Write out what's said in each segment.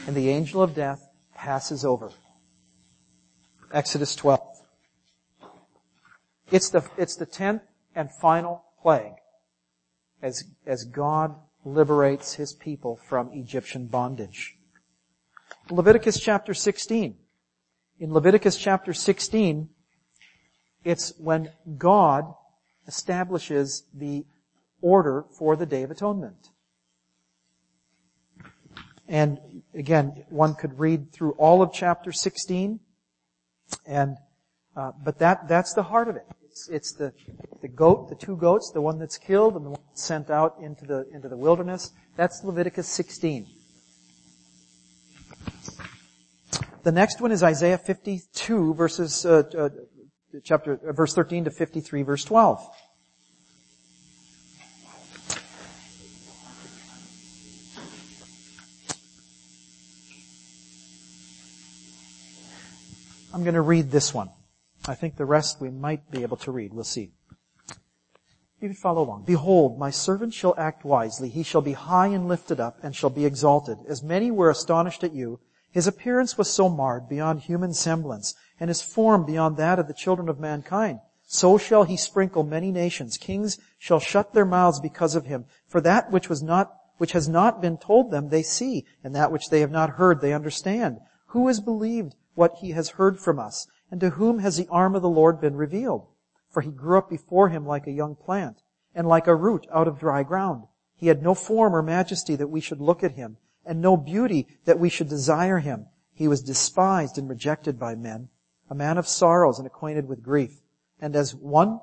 and the angel of death passes over. Exodus 12. It's the 10th and final plague as God liberates His people from Egyptian bondage. Leviticus chapter 16. In Leviticus chapter 16, it's when God establishes the order for the Day of Atonement. And again, one could read through all of chapter 16, but that's the heart of it. It's the goat, the two goats, the one that's killed and the one that's sent out into the wilderness. That's Leviticus 16. The next one is Isaiah 52, verse 13 to 53, verse 12. I'm going to read this one. I think the rest we might be able to read. We'll see. You can follow along. Behold, my servant shall act wisely. He shall be high and lifted up and shall be exalted. As many were astonished at you, his appearance was so marred beyond human semblance, and his form beyond that of the children of mankind. So shall he sprinkle many nations. Kings shall shut their mouths because of him. For that which has not been told them they see, and that which they have not heard they understand. Who has believed what he has heard from us? And to whom has the arm of the Lord been revealed? For he grew up before him like a young plant, and like a root out of dry ground. He had no form or majesty that we should look at him, and no beauty that we should desire him. He was despised and rejected by men, a man of sorrows and acquainted with grief. And as one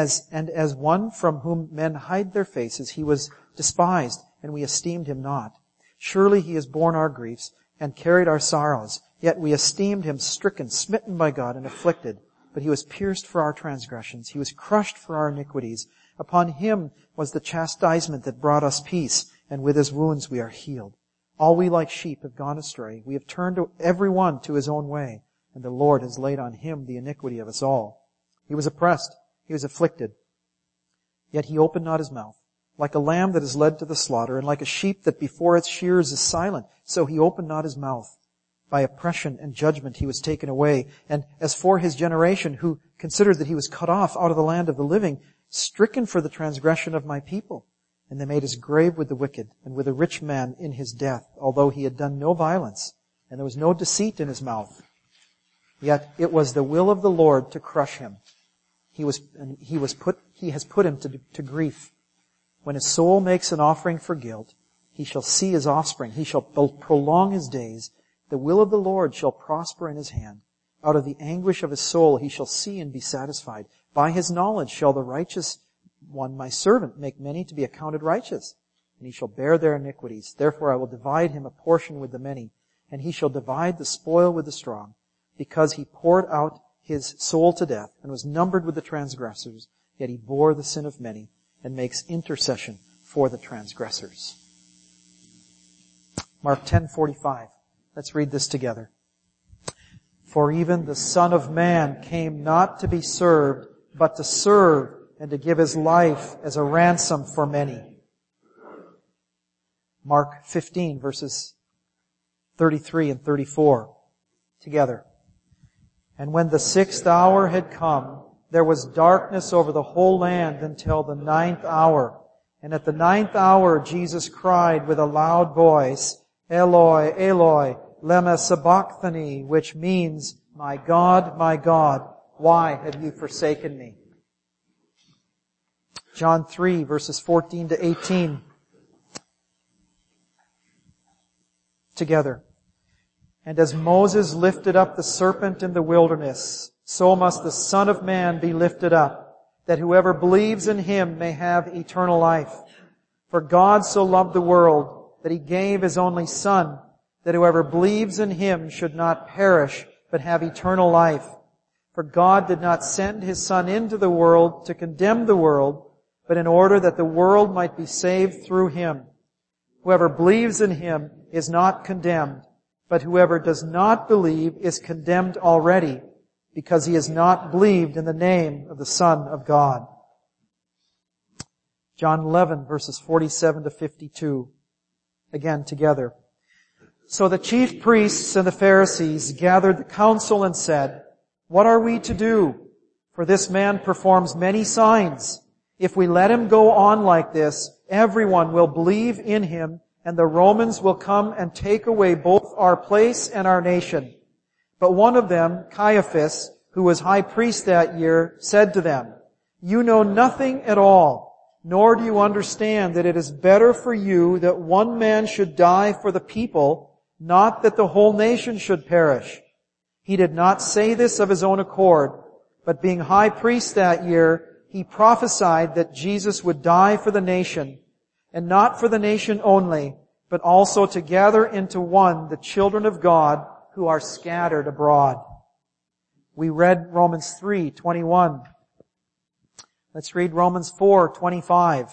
from whom men hide their faces, he was despised, and we esteemed him not. Surely he has borne our griefs and carried our sorrows. Yet we esteemed him stricken, smitten by God, and afflicted. But he was pierced for our transgressions. He was crushed for our iniquities. Upon him was the chastisement that brought us peace, and with his wounds we are healed. All we like sheep have gone astray. We have turned every one to his own way, and the Lord has laid on him the iniquity of us all. He was oppressed. He was afflicted. Yet he opened not his mouth. Like a lamb that is led to the slaughter, and like a sheep that before its shears is silent, so he opened not his mouth. By oppression and judgment he was taken away. And as for his generation, who considered that he was cut off out of the land of the living, stricken for the transgression of my people. And they made his grave with the wicked, and with a rich man in his death, although he had done no violence, and there was no deceit in his mouth. Yet it was the will of the Lord to crush him. He has put him to grief. When his soul makes an offering for guilt, he shall see his offspring. He shall prolong his days. The will of the Lord shall prosper in his hand. Out of the anguish of his soul he shall see and be satisfied. By his knowledge shall the righteous one, my servant, make many to be accounted righteous. And he shall bear their iniquities. Therefore I will divide him a portion with the many, and he shall divide the spoil with the strong, because he poured out his soul to death and was numbered with the transgressors. Yet he bore the sin of many and makes intercession for the transgressors. Mark 10:45. Let's read this together. For even the Son of Man came not to be served, but to serve and to give his life as a ransom for many. Mark 15, verses 33 and 34. Together. And when the 6th hour had come, there was darkness over the whole land until the 9th hour. And at the 9th hour, Jesus cried with a loud voice, Eloi, Eloi, lema sabachthani, which means, my God, why have you forsaken me? John 3, verses 14 to 18. Together. And as Moses lifted up the serpent in the wilderness, so must the Son of Man be lifted up, that whoever believes in him may have eternal life. For God so loved the world that he gave his only Son, that whoever believes in him should not perish, but have eternal life. For God did not send his Son into the world to condemn the world, but in order that the world might be saved through him. Whoever believes in him is not condemned, but whoever does not believe is condemned already, because he has not believed in the name of the Son of God. John 11, verses 47 to 52. Again, together. So the chief priests and the Pharisees gathered the council and said, "What are we to do? For this man performs many signs. If we let him go on like this, everyone will believe in him, and the Romans will come and take away both our place and our nation." But one of them, Caiaphas, who was high priest that year, said to them, "You know nothing at all, nor do you understand that it is better for you that one man should die for the people, not that the whole nation should perish." He did not say this of his own accord, but being high priest that year, he prophesied that Jesus would die for the nation, and not for the nation only, but also to gather into one the children of God who are scattered abroad. We read Romans 3:21. Let's read Romans 4:25.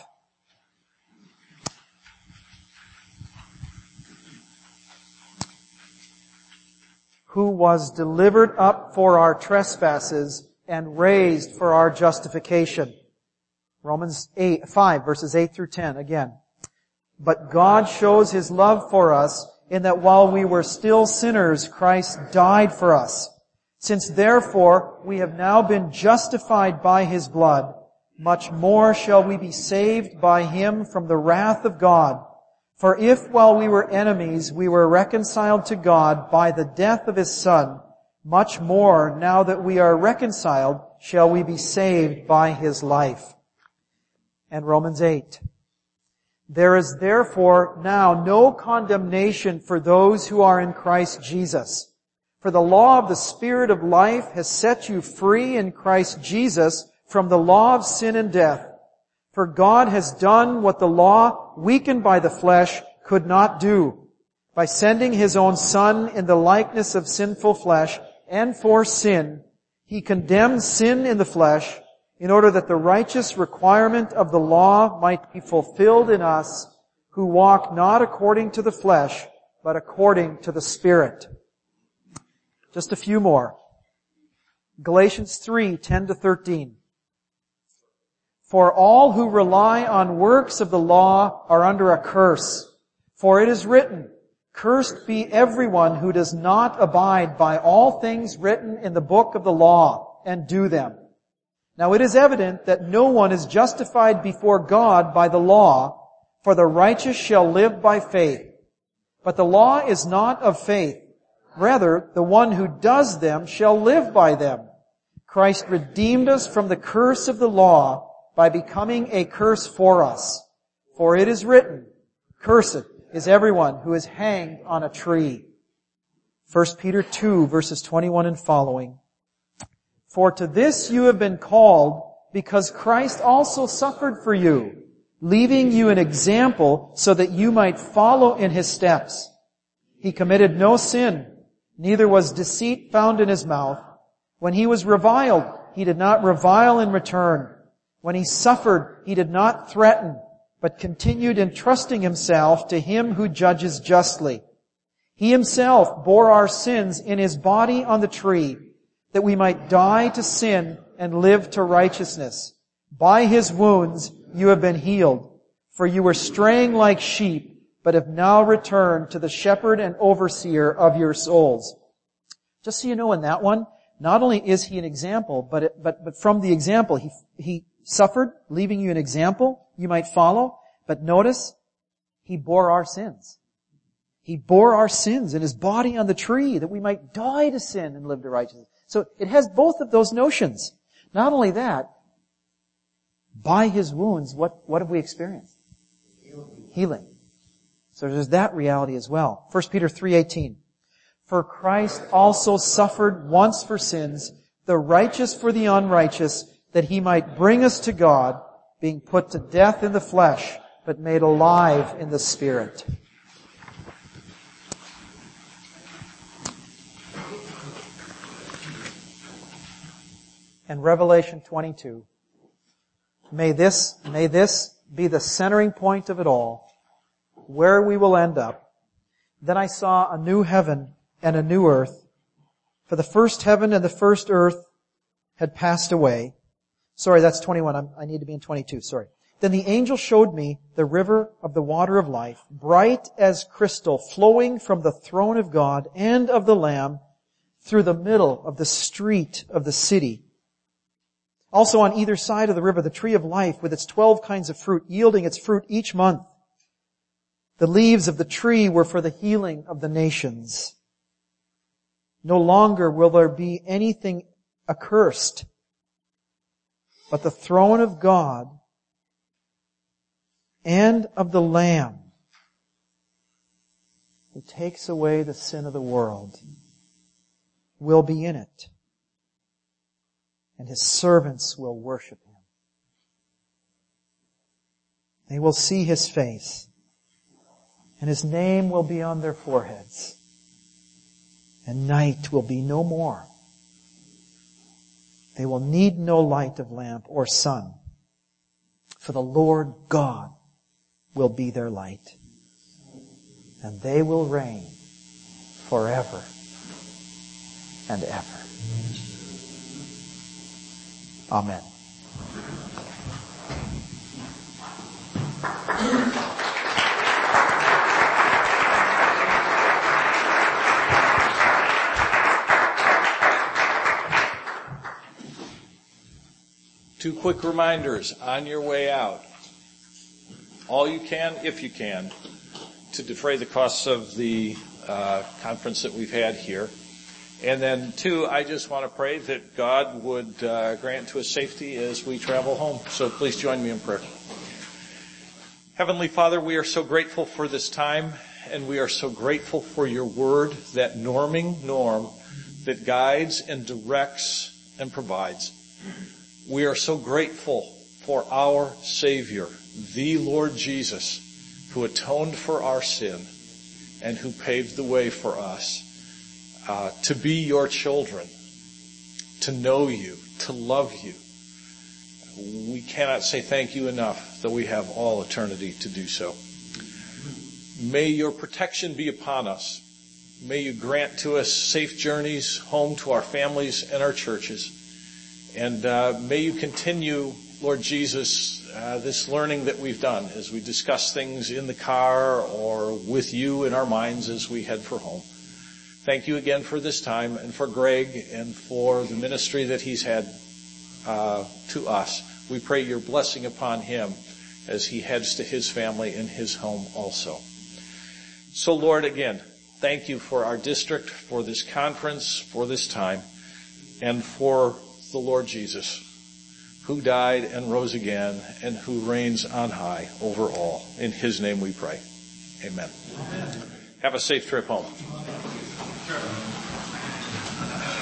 Who was delivered up for our trespasses and raised for our justification. Romans 5, verses 8 through 10 again. But God shows His love for us in that while we were still sinners, Christ died for us. Since therefore we have now been justified by His blood, much more shall we be saved by Him from the wrath of God. For if while we were enemies we were reconciled to God by the death of His Son, much more now that we are reconciled shall we be saved by His life. And Romans 8. There is therefore now no condemnation for those who are in Christ Jesus. For the law of the Spirit of life has set you free in Christ Jesus from the law of sin and death. For God has done what the law, weakened by the flesh, could not do. By sending His own Son in the likeness of sinful flesh, and for sin, He condemned sin in the flesh, in order that the righteous requirement of the law might be fulfilled in us, who walk not according to the flesh, but according to the Spirit. Just a few more. Galatians 3:10-13. For all who rely on works of the law are under a curse. For it is written, "Cursed be everyone who does not abide by all things written in the book of the law and do them." Now it is evident that no one is justified before God by the law, for the righteous shall live by faith. But the law is not of faith. Rather, the one who does them shall live by them. Christ redeemed us from the curse of the law by becoming a curse for us. For it is written, "Cursed is everyone who is hanged on a tree." 1 Peter 2, verses 21 and following. For to this you have been called, because Christ also suffered for you, leaving you an example so that you might follow in His steps. He committed no sin, neither was deceit found in His mouth. When He was reviled, He did not revile in return. When He suffered, He did not threaten, but continued entrusting Himself to Him who judges justly. He Himself bore our sins in His body on the tree, that we might die to sin and live to righteousness. By His wounds you have been healed, for you were straying like sheep, but have now returned to the shepherd and overseer of your souls. Just so you know, in that one, not only is He an example, but from the example, He suffered, leaving you an example you might follow. But notice, He bore our sins. He bore our sins in His body on the tree, that we might die to sin and live to righteousness. So it has both of those notions. Not only that, by His wounds, what have we experienced? Healing. So there's that reality as well. 1 Peter 3:18. For Christ also suffered once for sins, the righteous for the unrighteous, that He might bring us to God, being put to death in the flesh, but made alive in the Spirit. And Revelation 22. May this be the centering point of it all, where we will end up. Then I saw a new heaven and a new earth, for the first heaven and the first earth had passed away. Sorry, that's 21. I need to be in 22. Sorry. Then the angel showed me the river of the water of life, bright as crystal, flowing from the throne of God and of the Lamb through the middle of the street of the city. Also on either side of the river, the tree of life with its 12 kinds of fruit, yielding its fruit each month. The leaves of the tree were for the healing of the nations. No longer will there be anything accursed, but the throne of God and of the Lamb, who takes away the sin of the world, will be in it, and His servants will worship Him. They will see His face, and His name will be on their foreheads, and night will be no more. They will need no light of lamp or sun, for the Lord God will be their light, and they will reign forever and ever. Amen. Two quick reminders on your way out. All you can, if you can, to defray the costs of the conference that we've had here. And then two, I just want to pray that God would grant to us safety as we travel home. So please join me in prayer. Heavenly Father, we are so grateful for this time, and we are so grateful for your word, that norming norm that guides and directs and provides. We are so grateful for our Savior, the Lord Jesus, who atoned for our sin and who paved the way for us to be your children, to know you, to love you. We cannot say thank you enough that we have all eternity to do so. May your protection be upon us. May you grant to us safe journeys home to our families and our churches. And may you continue, Lord Jesus, this learning that we've done as we discuss things in the car or with you in our minds as we head for home. Thank you again for this time and for Greg and for the ministry that he's had to us. We pray your blessing upon him as he heads to his family and his home also. So, Lord, again, thank you for our district, for this conference, for this time, and for the Lord Jesus, who died and rose again and who reigns on high over all. In his name we pray. Amen. Amen. Have a safe trip home. Sure.